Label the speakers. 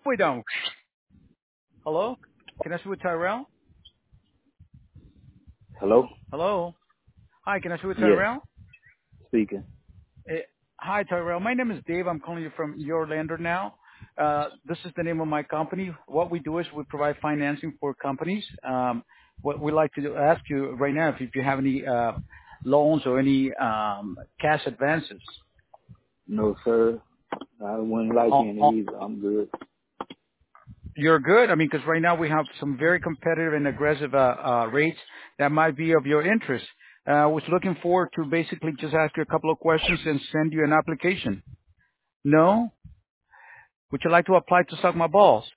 Speaker 1: We don't. Hello? Can I speak with Tyrell?
Speaker 2: Hello?
Speaker 1: Hello? Hi, can I speak with
Speaker 2: Yes,
Speaker 1: Tyrell?
Speaker 2: speaking.
Speaker 1: Eh, Hi, Tyrell. My name is Dave. I'm calling you from Orlando now. This is the name of my company. What we do is we provide financing for companies. What we like to ask you right now if you have any loans or any cash advances.
Speaker 2: No, sir. I wouldn't like
Speaker 1: Oh,
Speaker 2: any
Speaker 1: oh,
Speaker 2: either. I'm good.
Speaker 1: you're good. I mean, because right now we have some very competitive and aggressive rates that might be of your interest. I was looking forward to basically just ask you a couple of questions and send you an application. No? Would you like to apply to suck my balls?